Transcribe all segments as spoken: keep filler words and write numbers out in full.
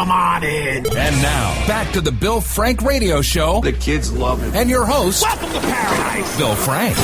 come on in. And now, back to the Bill Frank Radio Show. The kids love him. And your host, welcome to paradise, Bill Frank.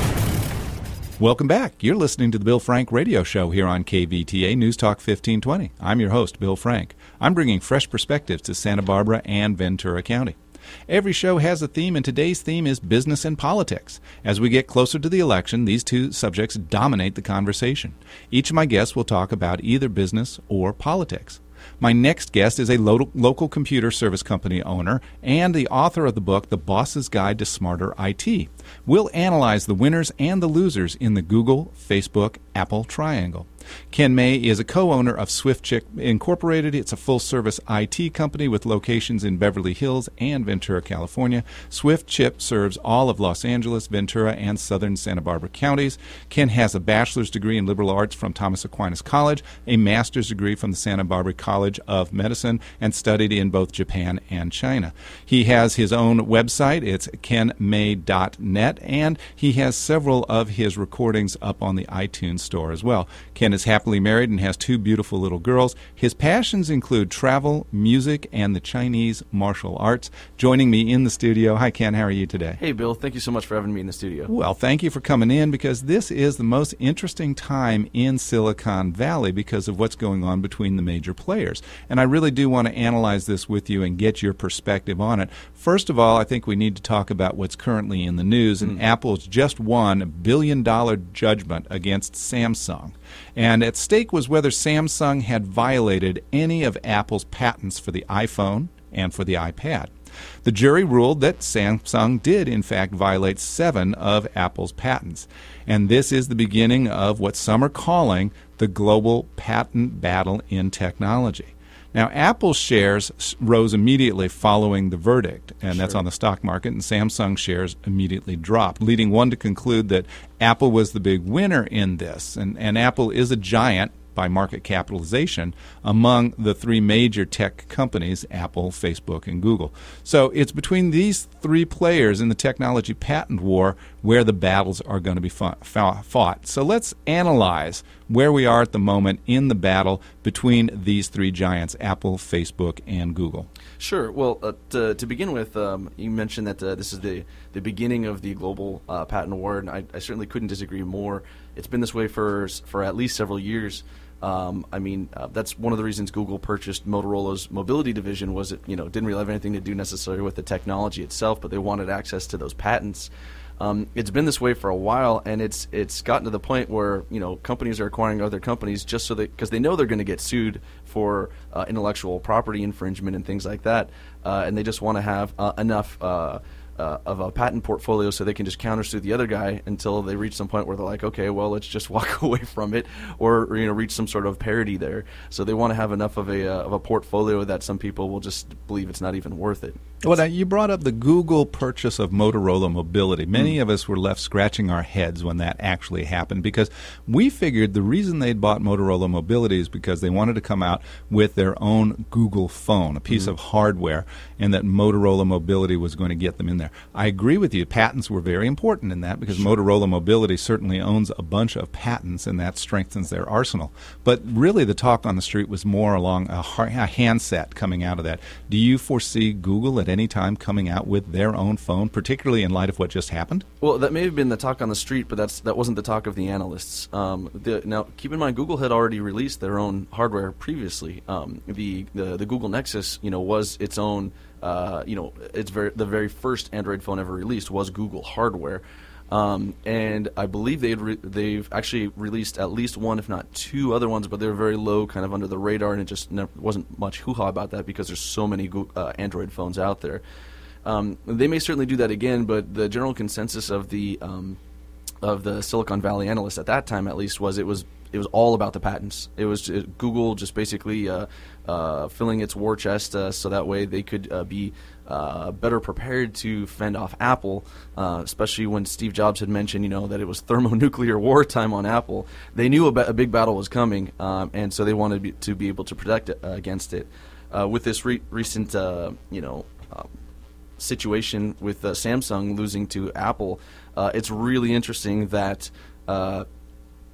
Welcome back. You're listening to the Bill Frank Radio Show here on K V T A News Talk fifteen twenty. I'm your host, Bill Frank. I'm bringing fresh perspectives to Santa Barbara and Ventura County. Every show has a theme, and today's theme is business and politics. As we get closer to the election, these two subjects dominate the conversation. Each of my guests will talk about either business or politics. My next guest is a lo- local computer service company owner and the author of the book, The Boss's Guide to Smarter I T. We'll analyze the winners and the losers in the Google, Facebook, Apple triangle. Ken May is a co-owner of SwiftChip Incorporated. It's a full-service I T company with locations in Beverly Hills and Ventura, California. SwiftChip serves all of Los Angeles, Ventura, and southern Santa Barbara counties. Ken has a bachelor's degree in liberal arts from Thomas Aquinas College, a master's degree from the Santa Barbara College of Medicine, and studied in both Japan and China. He has his own website. It's ken may dot net, and he has several of his recordings up on the iTunes store as well. Ken is happily married and has two beautiful little girls. His passions include travel, music, and the Chinese martial arts. Joining me in the studio, hi Ken, how are you today? Hey Bill, thank you so much for having me in the studio. Well, thank you for coming in, because this is the most interesting time in Silicon Valley because of what's going on between the major players. And I really do want to analyze this with you and get your perspective on it. First of all, I think we need to talk about what's currently in the news, and mm. Apple's just won a billion dollar judgment against Samsung. And at stake was whether Samsung had violated any of Apple's patents for the iPhone and for the iPad. The jury ruled that Samsung did, in fact, violate seven of Apple's patents. And this is the beginning of what some are calling the global patent battle in technology. Now, Apple's shares rose immediately following the verdict, and sure. that's on the stock market, and Samsung shares immediately dropped, leading one to conclude that Apple was the big winner in this. And, and Apple is a giant by market capitalization among the three major tech companies, Apple, Facebook, and Google. So it's between these three players in the technology patent war where the battles are going to be fought. So let's analyze where we are at the moment in the battle between these three giants, Apple, Facebook, and Google. Sure. Well, uh, to, to begin with, um, you mentioned that uh, this is the, the beginning of the global uh, patent war, and I, I certainly couldn't disagree more. It's been this way for for at least several years. Um, I mean, uh, that's one of the reasons Google purchased Motorola's mobility division. Was it, you know, didn't really have anything to do necessarily with the technology itself, but they wanted access to those patents. Um, it's been this way for a while, and it's it's gotten to the point where, you know, companies are acquiring other companies just so that, because they know they're going to get sued for uh, intellectual property infringement and things like that, uh, and they just want to have uh, enough uh, uh, of a patent portfolio so they can just countersue the other guy until they reach some point where they're like, okay, well, let's just walk away from it, or, or you know, reach some sort of parity there. So they want to have enough of a uh, of a portfolio that some people will just believe it's not even worth it. Well, now, you brought up the Google purchase of Motorola Mobility. Many mm. of us were left scratching our heads when that actually happened, because we figured the reason they'd bought Motorola Mobility is because they wanted to come out with their own Google phone, a piece mm. of hardware, and that Motorola Mobility was going to get them in there. I agree with you. Patents were very important in that, because sure. Motorola Mobility certainly owns a bunch of patents, and that strengthens their arsenal. But really the talk on the street was more along a, a handset coming out of that. Do you foresee Google at any time coming out with their own phone, particularly in light of what just happened? Well, that may have been the talk on the street, but that's that wasn't the talk of the analysts. Um, the, now, keep in mind, Google had already released their own hardware previously. Um, the, the the Google Nexus, you know, was its own. Uh, you know, it's very the very first Android phone ever released was Google hardware. Um, and I believe they'd re- they've actually released at least one, if not two other ones, but they were very low, kind of under the radar, and it just never, wasn't much hoo-ha about that because there's so many Google, uh, Android phones out there. Um, they may certainly do that again, but the general consensus of the um, of the Silicon Valley analysts at that time, at least, was it was it was all about the patents. It was just Google just basically uh, uh, filling its war chest uh, so that way they could uh, be uh, better prepared to fend off Apple, uh, especially when Steve Jobs had mentioned, you know, that it was thermonuclear wartime on Apple. They knew a, ba- a big battle was coming, um, and so they wanted to be, to be able to protect it, uh, against it. Uh, with this re- recent, uh, you know, uh, situation with uh, Samsung losing to Apple, uh, it's really interesting that uh,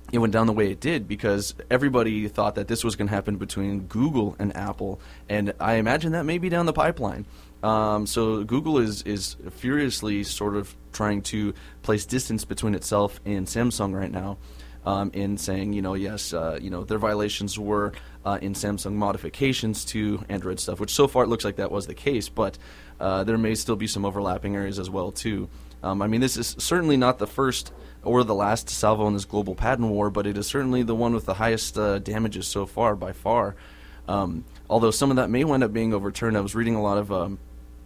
it went down the way it did because everybody thought that this was going to happen between Google and Apple, and I imagine that may be down the pipeline. Um, so Google is is furiously sort of trying to place distance between itself and Samsung right now, um, in saying, you know, yes, uh, you know, their violations were uh, in Samsung modifications to Android stuff, which so far it looks like that was the case, but uh, there may still be some overlapping areas as well too. Um, I mean, this is certainly not the first or the last salvo in this global patent war, but it is certainly the one with the highest uh, damages so far, by far. Um, although some of that may wind up being overturned. I was reading a lot of um,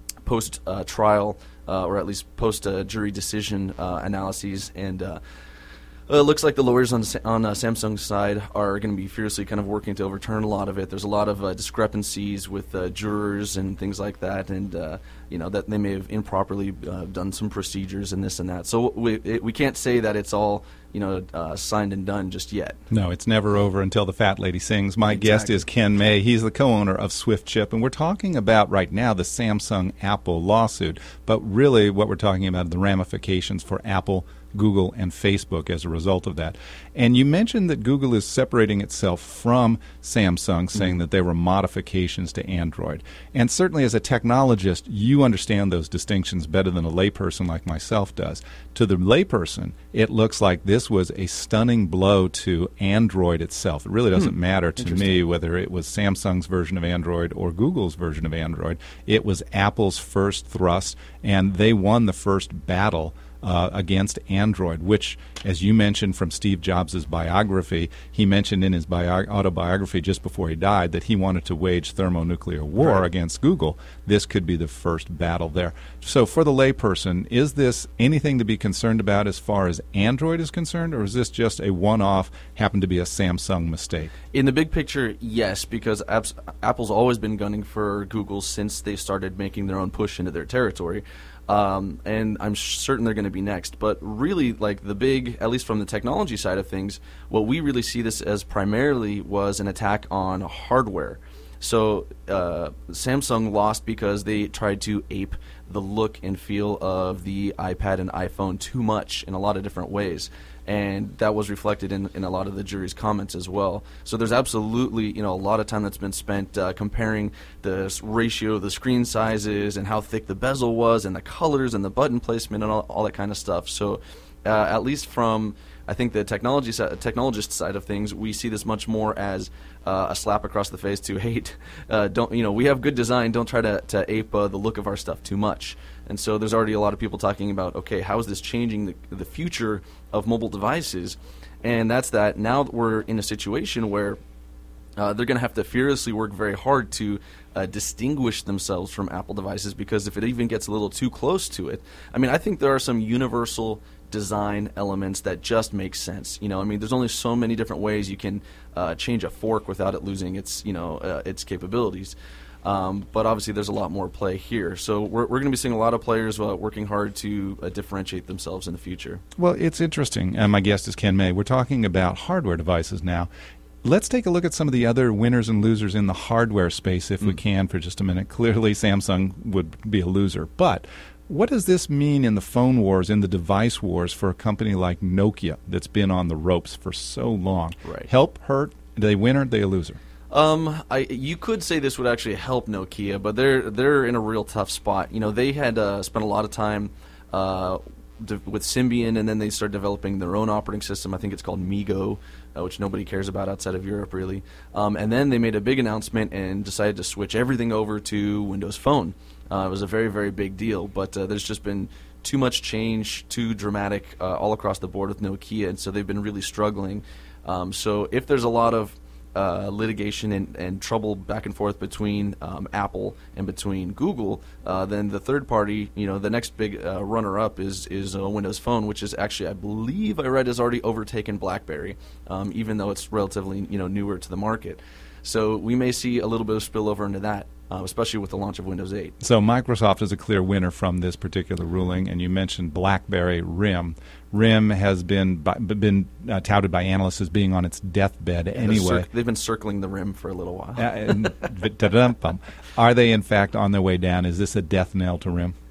post-trial, uh, uh, or at least post-jury decision uh, analyses, and uh, Uh, it looks like the lawyers on on uh, Samsung's side are going to be fiercely kind of working to overturn a lot of it. There's a lot of uh, discrepancies with uh, jurors and things like that, and uh, you know that they may have improperly uh, done some procedures and this and that. So we it, we can't say that it's all you know uh, signed and done just yet. No, it's never over until the fat lady sings. My Exactly. guest is Ken May. He's the co-owner of SwiftChip, and we're talking about right now the Samsung-Apple lawsuit. But really, what we're talking about are the ramifications for Apple, Google, and Facebook as a result of that. And you mentioned that Google is separating itself from Samsung, saying mm-hmm. that there were modifications to Android. And certainly as a technologist, you understand those distinctions better than a layperson like myself does. To the layperson, it looks like this was a stunning blow to Android itself. It really doesn't hmm. matter to me whether it was Samsung's version of Android or Google's version of Android. It was Apple's first thrust, and they won the first battle Uh, against Android, which, as you mentioned from Steve Jobs' biography, he mentioned in his bio- autobiography just before he died that he wanted to wage thermonuclear war right. against Google. This could be the first battle there. So for the layperson, is this anything to be concerned about as far as Android is concerned, or is this just a one-off, happened to be a Samsung mistake? In the big picture, yes, because apps, Apple's always been gunning for Google since they started making their own push into their territory. Um, and I'm certain they're going to be next. But really, like the big, at least from the technology side of things, what we really see this as primarily was an attack on hardware. So uh, Samsung lost because they tried to ape the look and feel of the iPad and iPhone too much in a lot of different ways. And that was reflected in, in a lot of the jury's comments as well. So there's absolutely, you know, a lot of time that's been spent uh, comparing the ratio of the screen sizes and how thick the bezel was and the colors and the button placement and all, all that kind of stuff. So uh, at least from, I think, the technology si- technologist side of things, we see this much more as uh, a slap across the face to hate. Uh, don't you know? We have good design. Don't try to, to ape uh, the look of our stuff too much. And so there's already a lot of people talking about, okay, how is this changing the, the future of mobile devices? And that's that now that we're in a situation where uh, they're going to have to furiously work very hard to uh, distinguish themselves from Apple devices, because if it even gets a little too close to it, I mean, I think there are some universal design elements that just make sense. You know, I mean, there's only so many different ways you can uh, change a fork without it losing its, you know, uh, its capabilities. Um, but obviously there's a lot more play here. So we're, we're going to be seeing a lot of players uh, working hard to uh, differentiate themselves in the future. Well, it's interesting. Uh, my guest is Ken May. We're talking about hardware devices now. Let's take a look at some of the other winners and losers in the hardware space, if mm. we can, for just a minute. Clearly, Samsung would be a loser. But what does this mean in the phone wars, in the device wars, for a company like Nokia that's been on the ropes for so long? Right. Help, hurt? Are they a winner? Are they a loser? Um, I you could say this would actually help Nokia, but they're they're in a real tough spot. You know, they had uh, spent a lot of time uh, de- with Symbian, and then they started developing their own operating system. I think it's called MeeGo, uh, which nobody cares about outside of Europe, really. Um, and then they made a big announcement and decided to switch everything over to Windows Phone. Uh, it was a very, very big deal, but uh, there's just been too much change, too dramatic uh, all across the board with Nokia, and so they've been really struggling. Um, so if there's a lot of Uh, litigation and, and trouble back and forth between um, Apple and between Google, uh, then the third party, you know, the next big uh, runner-up is is uh, Windows Phone, which is actually, I believe I read, has already overtaken BlackBerry, um, even though it's relatively, you know, newer to the market. So we may see a little bit of spillover into that, uh, especially with the launch of Windows eight. So Microsoft is a clear winner from this particular ruling, and you mentioned BlackBerry RIM. RIM has been been uh, touted by analysts as being on its deathbed yeah, anyway. Cir- they've been circling the RIM for a little while. uh, and, Are they, in fact, on their way down? Is this a death knell to RIM?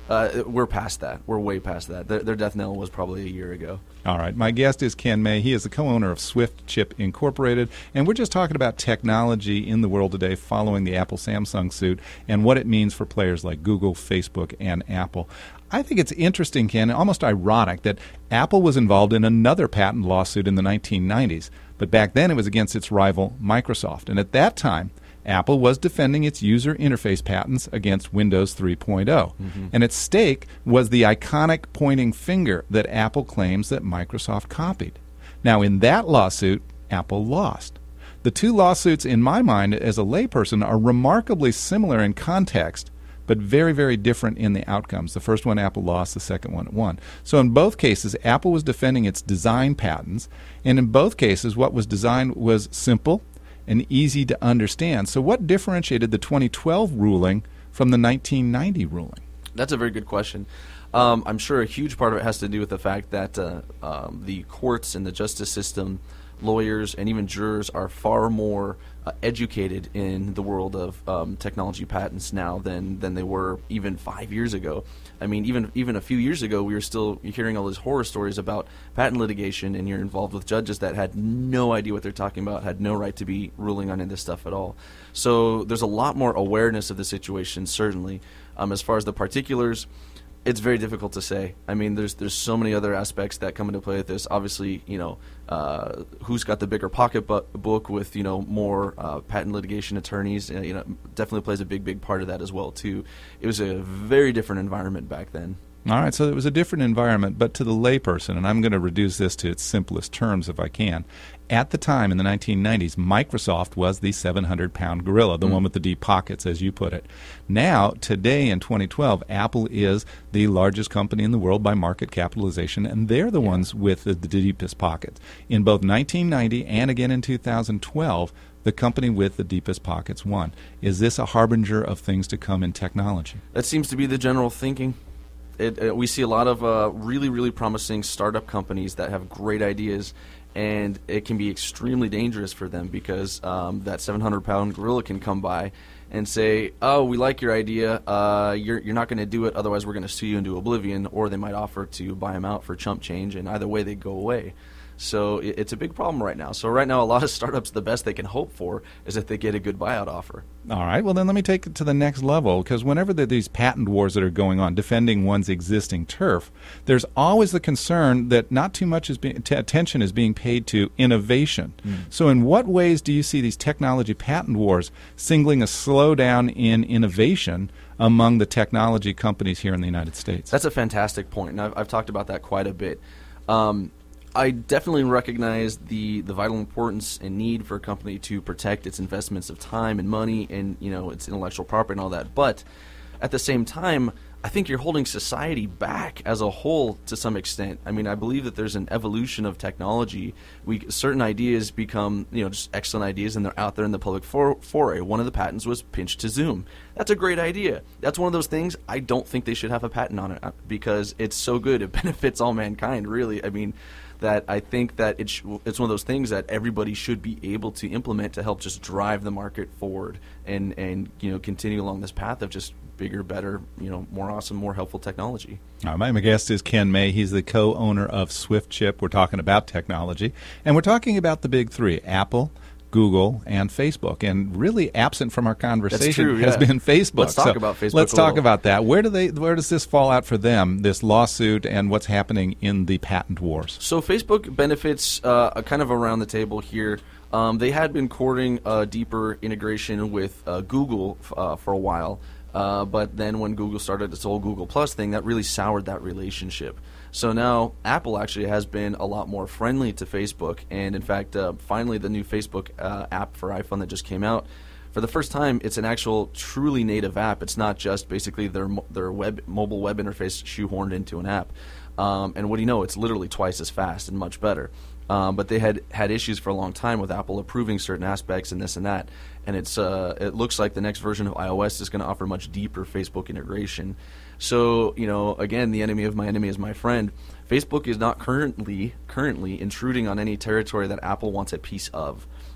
Uh, we're past that. We're way past that. Their, their death knell was probably a year ago. All right. My guest is Ken May. He is the co-owner of Swift Chip Incorporated, and we're just talking about technology in the world today following the Apple-Samsung suit and what it means for players like Google, Facebook, and Apple. I think it's interesting, Ken, almost ironic that Apple was involved in another patent lawsuit in the nineteen nineties, but back then it was against its rival Microsoft. And at that time, Apple was defending its user interface patents against Windows three point oh. Mm-hmm. And at stake was the iconic pointing finger that Apple claims that Microsoft copied. Now, in that lawsuit, Apple lost. The two lawsuits, in my mind, as a layperson, are remarkably similar in context, but very, very different in the outcomes. The first one, Apple lost. The second one, it won. So in both cases, Apple was defending its design patents, and in both cases, what was designed was simple and easy to understand. So what differentiated the twenty twelve ruling from the nineteen ninety ruling? That's a very good question. Um, I'm sure a huge part of it has to do with the fact that uh, um, the courts and the justice system, lawyers, and even jurors are far more uh, educated in the world of um, technology patents now than, than they were even five years ago. I mean, even even a few years ago, we were still hearing all these horror stories about patent litigation, and you're involved with judges that had no idea what they're talking about, had no right to be ruling on any of this stuff at all. So there's a lot more awareness of the situation, certainly. Um, as far as the particulars, it's very difficult to say. I mean, there's there's so many other aspects that come into play with this. Obviously, you know, uh, who's got the bigger pocketbook with, you know, more uh, patent litigation attorneys, uh, you know, definitely plays a big, big part of that as well, too. It was a very different environment back then. All right, so it was a different environment, but to the layperson, and I'm going to reduce this to its simplest terms if I can. At the time, in the nineteen nineties, Microsoft was the seven hundred pound gorilla, the mm. one with the deep pockets, as you put it. Now, today in twenty twelve, Apple is the largest company in the world by market capitalization, and they're the yeah. ones with the, the deepest pockets. In both nineteen ninety and again in two thousand twelve, the company with the deepest pockets won. Is this a harbinger of things to come in technology? That seems to be the general thinking. It, it, we see a lot of uh, really, really promising startup companies that have great ideas, and it can be extremely dangerous for them because um, that seven hundred pound gorilla can come by and say, oh, we like your idea, uh, you're, you're not going to do it, otherwise we're going to sue you into oblivion, or they might offer to buy them out for chump change, and either way they go away. So it, it's a big problem right now. So right now a lot of startups, the best they can hope for is that they get a good buyout offer. All right. Well, then let me take it to the next level, because whenever there are these patent wars that are going on, defending one's existing turf, there's always the concern that not too much is being, t- attention is being paid to innovation. Mm. So in what ways do you see these technology patent wars singling a slowdown in innovation among the technology companies here in the United States? That's a fantastic point, and I've, I've talked about that quite a bit. Um, I definitely recognize the, the vital importance and need for a company to protect its investments of time and money and, you know, its intellectual property and all that. But at the same time, I think you're holding society back as a whole to some extent. I mean, I believe that there's an evolution of technology. We certain ideas become, you know, just excellent ideas, and they're out there in the public for, foray. One of the patents was pinch to zoom. That's a great idea. That's one of those things I don't think they should have a patent on it because it's so good. It benefits all mankind, really. I mean, that I think that it sh- it's one of those things that everybody should be able to implement to help just drive the market forward and, and you know, continue along this path of just bigger, better, you know, more awesome, more helpful technology. All right, my guest is Ken May. He's the co-owner of Swift Chip. We're talking about technology, and we're talking about the big three, Apple, Google, and Facebook. And really absent from our conversation true, has yeah. been Facebook. Let's talk so about Facebook Let's a talk little. about that. Where do they? Where does this fall out for them, this lawsuit, and what's happening in the patent wars? So Facebook benefits uh, kind of around the table here. Um, they had been courting a deeper integration with uh, Google uh, for a while. Uh, but then when Google started its whole Google Plus thing, that really soured that relationship. So now Apple actually has been a lot more friendly to Facebook. And in fact, uh, finally the new Facebook uh, app for iPhone that just came out, for the first time, it's an actual truly native app. It's not just basically their their web mobile web interface shoehorned into an app. Um, and what do you know? It's literally twice as fast and much better. Um, but they had had issues for a long time with Apple approving certain aspects and this and that. And it's uh, it looks like the next version of iOS is going to offer much deeper Facebook integration. So, you know, again, the enemy of my enemy is my friend. Facebook is not currently currently intruding on any territory that Apple wants a piece of.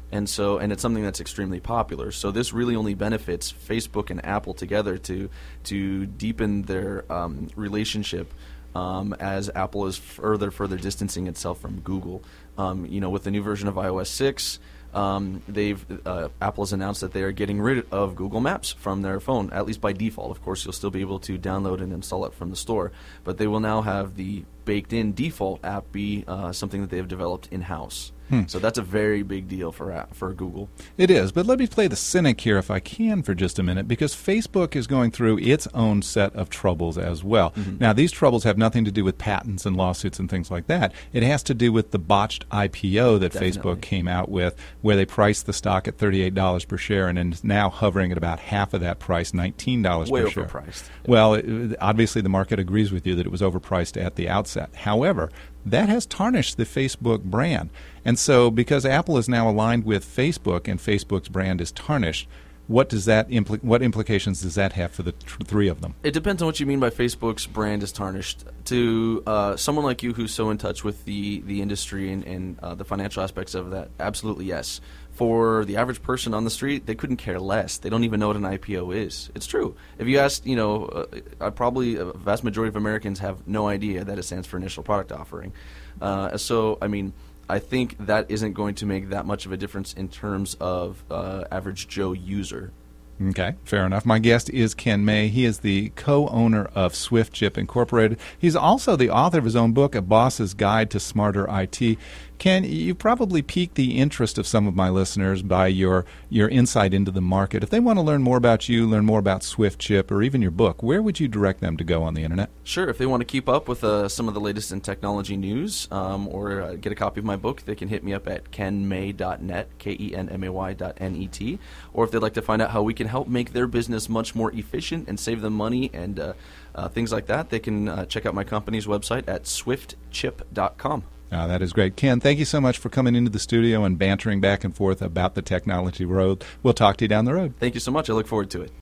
And so, and it's something that's extremely popular. So this really only benefits Facebook and Apple together to to deepen their um, relationship um, as Apple is further further distancing itself from Google. Um, you know, with the new version of i O S six, um, they've uh, Apple has announced that they are getting rid of Google Maps from their phone, at least by default. Of course, you'll still be able to download and install it from the store, but they will now have the baked-in default app be uh, something that they have developed in-house. Hmm. So that's a very big deal for uh, for Google. It is, but let me play the cynic here if I can for just a minute, because Facebook is going through its own set of troubles as well. Mm-hmm. Now, these troubles have nothing to do with patents and lawsuits and things like that. It has to do with the botched I P O that Definitely. Facebook came out with, where they priced the stock at thirty-eight dollars per share and is now hovering at about half of that price, nineteen dollars Way per share. Way overpriced. Well, it, obviously the market agrees with you that it was overpriced at the outset. However, that has tarnished the Facebook brand. And so because Apple is now aligned with Facebook and Facebook's brand is tarnished, what does that impl- what implications does that have for the tr- three of them? It depends on what you mean by Facebook's brand is tarnished. To uh, someone like you who's so in touch with the, the industry and, and uh, the financial aspects of that, absolutely yes. For the average person on the street, they couldn't care less. They don't even know what an I P O is. It's true. If you ask, you know, uh, probably a vast majority of Americans have no idea that it stands for initial product offering. Uh, so, I mean, I think that isn't going to make that much of a difference in terms of uh, average Joe user. Okay, fair enough. My guest is Ken May. He is the co-owner of SwiftChip Incorporated. He's also the author of his own book, A Boss's Guide to Smarter I T. Ken, you probably piqued the interest of some of my listeners by your, your insight into the market. If they want to learn more about you, learn more about SwiftChip, or even your book, where would you direct them to go on the Internet? Sure. If they want to keep up with uh, some of the latest in technology news um, or uh, get a copy of my book, they can hit me up at ken may dot net, K E N M A Y dot N E T. Or if they'd like to find out how we can help make their business much more efficient and save them money and uh, uh, things like that, they can uh, check out my company's website at swift chip dot com. Uh, that is great. Ken, thank you so much for coming into the studio and bantering back and forth about the technology road. We'll talk to you down the road. Thank you so much. I look forward to it.